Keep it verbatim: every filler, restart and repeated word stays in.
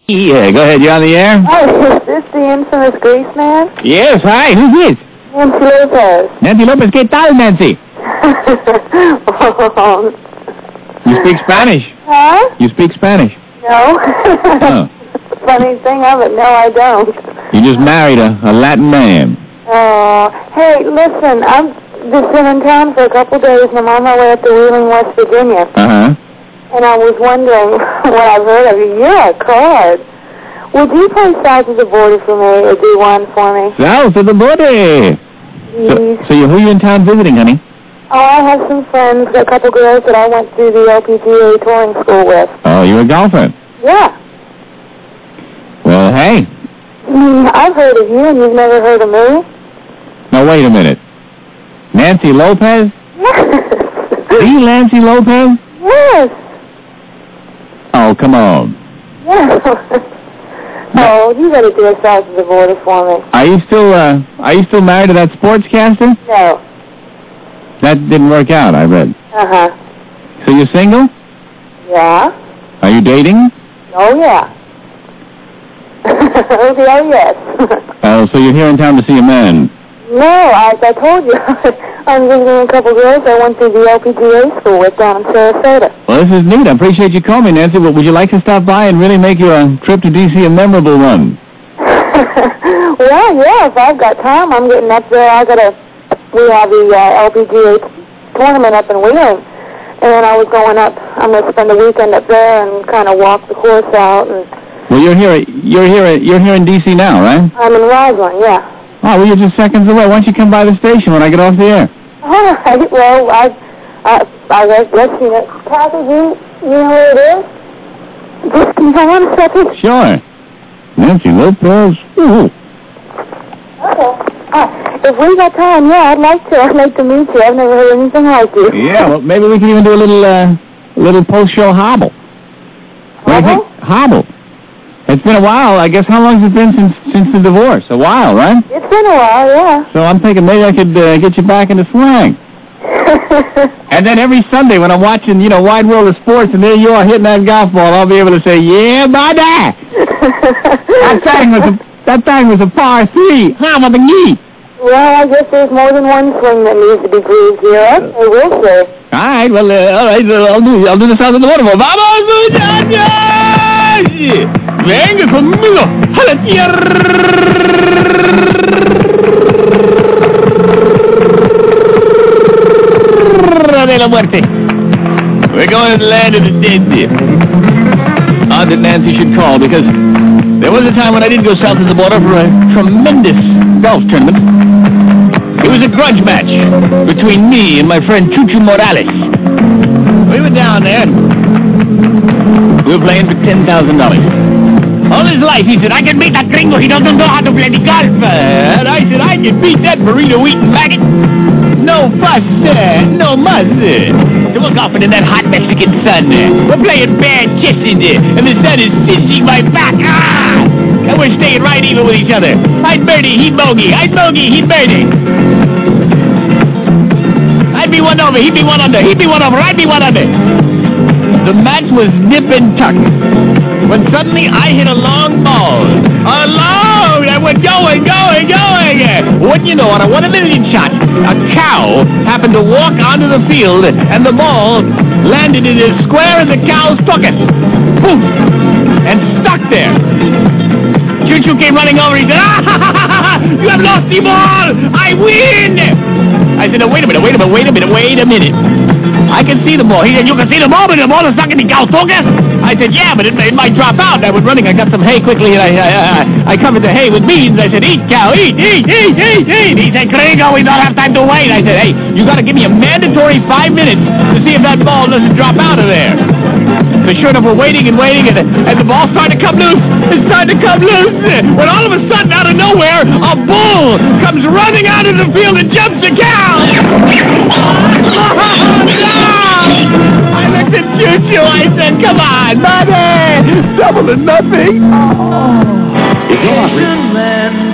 Yeah, go ahead. You on the air? Oh, is this the infamous Grease man? Yes, hi. Who's this? Nancy Lopez. Nancy Lopez. ¿Qué tal, Nancy? You speak Spanish? Huh? You speak Spanish? No. Oh. Funny thing of it, no, I don't. You just married a, a Latin man. Oh, hey, listen, I've just been in town for a couple days, and I'm on my way up to Wheeling, West Virginia. Uh-huh. And I was wondering what I've heard of you. You're a card. Would you play south of the border for me, or do one for me? South of the border. So, so you, who are you in town visiting, honey? Oh, I have some friends, a couple girls that I went through the L P G A touring school with. Oh, you're a golfer? Yeah. Well, hey. Mm, I've heard of you, and you've never heard of me? Now, wait a minute. Nancy Lopez? Yes. The Nancy Lopez? Yes. Oh, come on. Yes. Oh, you got to do it south of the border for me. Are you still, uh, are you still married to that sportscaster? No. That didn't work out, I read. Uh-huh. So you're single? Yeah. Are you dating? Oh, yeah. Oh, yes. Oh, so you're here in town to see a man? No, I, I told you. I'm visiting a couple girls I went through the L P G A school with down in Sarasota. Well, this is neat. I appreciate you calling me, Nancy. Well, would you like to stop by and really make your uh, trip to D C a memorable one? Well, yeah, if I've got time, I'm getting up there. I got a, we have the uh, L P G A tournament up in Wheeling, and then I was going up. I'm going to spend the weekend up there and kind of walk the course out. And well, you're here. You're here. You're here in D C now, right? I'm in Roseland, yeah. Oh, well, you're just seconds away. Why don't you come by the station when I get off the air? All right. Well, I, I, I guess, let's see. Kathy, you, you know where it is? Just can you hold on a second? Sure. Nancy Lopez. Ooh. Okay. Uh, if we got time, yeah, I'd like to. I'd like to meet you. I've never heard anything like you. Yeah, well, maybe we can even do a little, uh, a little post-show hobble. What do you think? Hobble. It's been a while. I guess how long has it been since since the divorce? A while, right? It's been a while, yeah. So I'm thinking maybe I could uh, get you back into slang. And then every Sunday when I'm watching, you know, Wide World of Sports, and there you are hitting that golf ball, I'll be able to say, yeah, buddy. that thing was a that thing was a par three. How about the knee? Well, I guess there's more than one swing that needs to be grooved here. Okay, we'll see. All right, well, uh, all right, uh, I'll do I'll do the sound of the waterfall. Vamos, muchachos! Venga conmigo a la tierra de la muerte. We're going to the land of the dead. Odd that Nancy should call, because there was a time when I did go south of the border for a tremendous golf tournament. It was a grudge match between me and my friend Chuchu Morales. We were down there, and we were playing for ten thousand dollars. All his life, he said, I can beat that gringo. He doesn't know how to play the golf. Uh, and I said, I can beat that burrito-eating maggot. No fuss, uh, no muss. Uh. So we're golfing in that hot Mexican sun. Uh. We're playing bare-chested, uh, and the sun is singeing my back. Ah! And we're staying right even with each other. I'd birdie, he'd bogey. I'd bogey, he'd birdie. I'd be one over, he'd be one under. He'd be one over, I'd be one under. The match was nip and tuck. When suddenly I hit a long ball. A long! That went going, going, going! Wouldn't you know, on a one in a million shot, a cow happened to walk onto the field, and the ball landed in a square in the cow's pocket. Boom! And stuck there. Choo-Choo came running over. He said, ah, ha, ha, ha, ha, you have lost the ball! I win! I said, no, wait a minute, wait a minute, wait a minute, wait a minute. I can see the ball. He said, you can see the ball, but the ball is stuck in the cow's pocket? I said, yeah, but it, it might drop out. I was running. I got some hay quickly, and I I, I, I covered the hay with beans. I said, eat, cow, eat, eat, eat, eat, eat. He said, Gringo, we don't have time to wait. I said, hey, you got to give me a mandatory five minutes to see if that ball doesn't drop out of there. So sure enough, we're waiting and waiting, and the, and the ball started to come loose. It started to come loose. When all of a sudden, out of nowhere, a bull comes running out of the field and jumps the cow. I looked at Choo-Choo. I said, come on, buddy. Double to nothing. Oh.